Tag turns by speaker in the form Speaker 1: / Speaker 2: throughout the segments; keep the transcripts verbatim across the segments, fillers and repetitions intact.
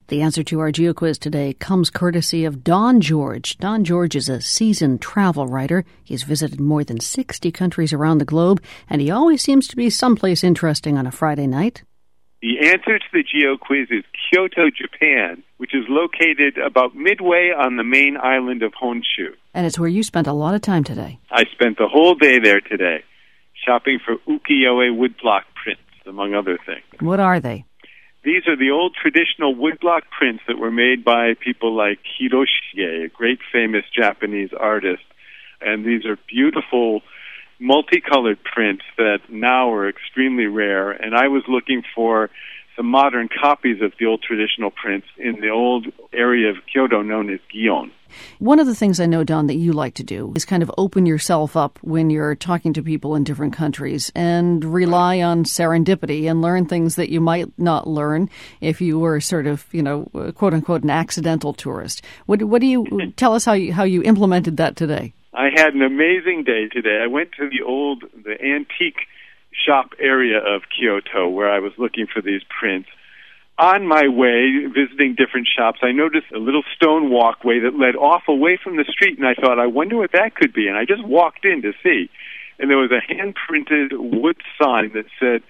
Speaker 1: The answer to our GeoQuiz today comes courtesy of Don George. Don George is a seasoned travel writer. He's visited more than sixty countries around the globe, and he always seems to be someplace interesting on a Friday night.
Speaker 2: The answer to the GeoQuiz is Kyoto, Japan, which is located about midway on the main island of Honshu.
Speaker 1: And it's where you spent a lot of time today.
Speaker 2: I spent the whole day there today, shopping for ukiyo-e woodblock prints, among other things.
Speaker 1: What are they?
Speaker 2: These are the old traditional woodblock prints that were made by people like Hiroshige, a great famous Japanese artist. And these are beautiful, multicolored prints that now are extremely rare. And I was looking for some modern copies of the old traditional prints in the old area of Kyoto known as Gion.
Speaker 1: One of the things I know, Don, that you like to do is kind of open yourself up when you're talking to people in different countries and rely on serendipity and learn things that you might not learn if you were sort of, you know, quote unquote, an accidental tourist. What, what do you tell us how you, how you implemented that today?
Speaker 2: I had an amazing day today. I went to the old, the antique shop area of Kyoto where I was looking for these prints. On my way, visiting different shops, I noticed a little stone walkway that led off away from the street, and I thought, I wonder what that could be. And I just walked in to see. And there was a hand-printed wood sign that said,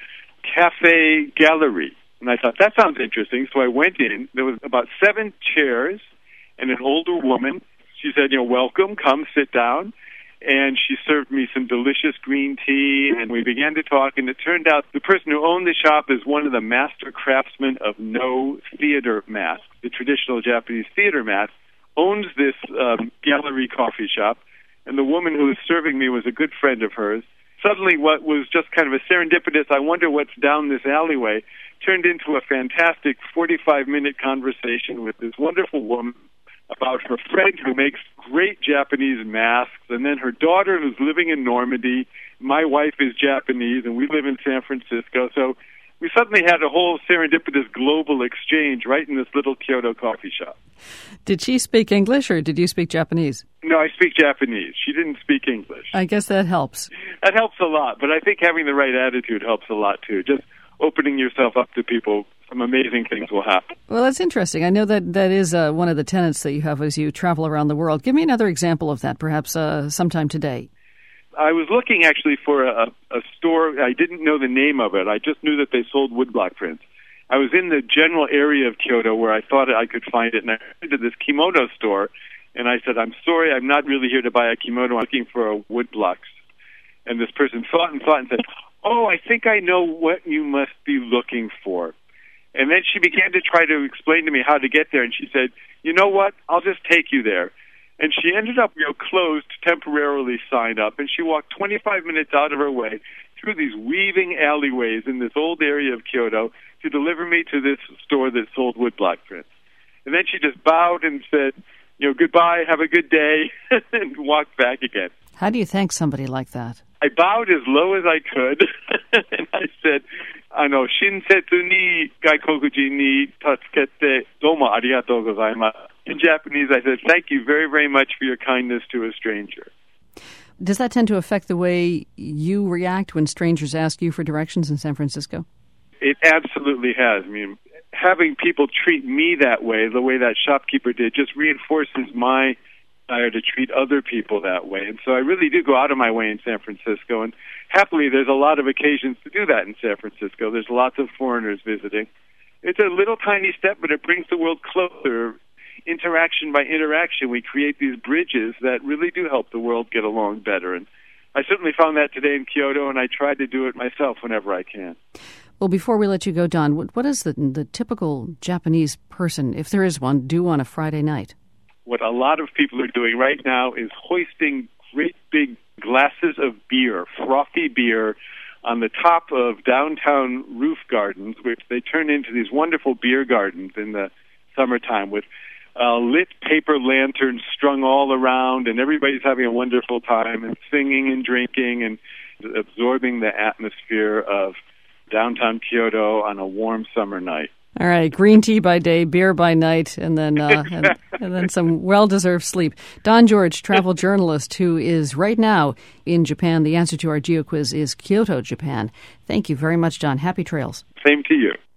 Speaker 2: Cafe Gallery. And I thought, that sounds interesting. So I went in. There was about seven chairs and an older woman. She said, you know, welcome, come sit down. And she served me some delicious green tea, and we began to talk, and it turned out the person who owned the shop is one of the master craftsmen of No theater masks, the traditional Japanese theater mask, owns this um, gallery coffee shop, and the woman who was serving me was a good friend of hers. Suddenly what was just kind of a serendipitous, I wonder what's down this alleyway, turned into a fantastic forty-five minute conversation with this wonderful woman about her friend who makes great Japanese masks, and then her daughter who's living in Normandy. My wife is Japanese, and we live in San Francisco. So we suddenly had a whole serendipitous global exchange right in this little Kyoto coffee shop.
Speaker 1: Did she speak English, or did you speak Japanese?
Speaker 2: No, I speak Japanese. She didn't speak English.
Speaker 1: I guess that helps.
Speaker 2: That helps a lot, but I think having the right attitude helps a lot, too. Just opening yourself up to people, some amazing things will happen.
Speaker 1: Well, that's interesting. I know that that is uh, one of the tenets that you have as you travel around the world. Give me another example of that, perhaps uh, sometime today.
Speaker 2: I was looking actually for a, a store. I didn't know the name of it. I just knew that they sold woodblock prints. I was in the general area of Kyoto where I thought I could find it, and I went to this kimono store, and I said, I'm sorry, I'm not really here to buy a kimono. I'm looking for a woodblocks. And this person thought and thought and said, oh, I think I know what you must be looking for. And then she began to try to explain to me how to get there, and she said, you know what, I'll just take you there. And she ended up, you know, closed, temporarily signed up, and she walked twenty-five minutes out of her way through these weaving alleyways in this old area of Kyoto to deliver me to this store that sold woodblock prints. And then she just bowed and said, you know, goodbye, have a good day, and walked back again.
Speaker 1: How do you thank somebody like that?
Speaker 2: I bowed as low as I could, and I said, "Ano shinsetsu ni gaikokujin ni tatsukete domo arigatou gozaimasu." In Japanese, I said, "Thank you very, very much for your kindness to a stranger."
Speaker 1: Does that tend to affect the way you react when strangers ask you for directions in San Francisco?
Speaker 2: It absolutely has. I mean, having people treat me that way, the way that shopkeeper did, just reinforces my desire to treat other people that way. And so I really do go out of my way in San Francisco, and happily there's a lot of occasions to do that in San Francisco. There's lots of foreigners visiting. It's a little tiny step, but it brings the world closer. Interaction by interaction, we create these bridges that really do help the world get along better. And I certainly found that today in Kyoto, and I try to do it myself whenever I can.
Speaker 1: Well, before we let you go, Don, what, what does the, the typical Japanese person, if there is one, do on a Friday night?
Speaker 2: What a lot of people are doing right now is hoisting great big glasses of beer, frothy beer, on the top of downtown roof gardens, which they turn into these wonderful beer gardens in the summertime with uh, lit paper lanterns strung all around, and everybody's having a wonderful time and singing and drinking and absorbing the atmosphere of downtown Kyoto on a warm summer night.
Speaker 1: All right, green tea by day, beer by night, and then uh, and, and then some well-deserved sleep. Don George, travel journalist, who is right now in Japan. The answer to our GeoQuiz is Kyoto, Japan. Thank you very much, Don. Happy trails.
Speaker 2: Same to you.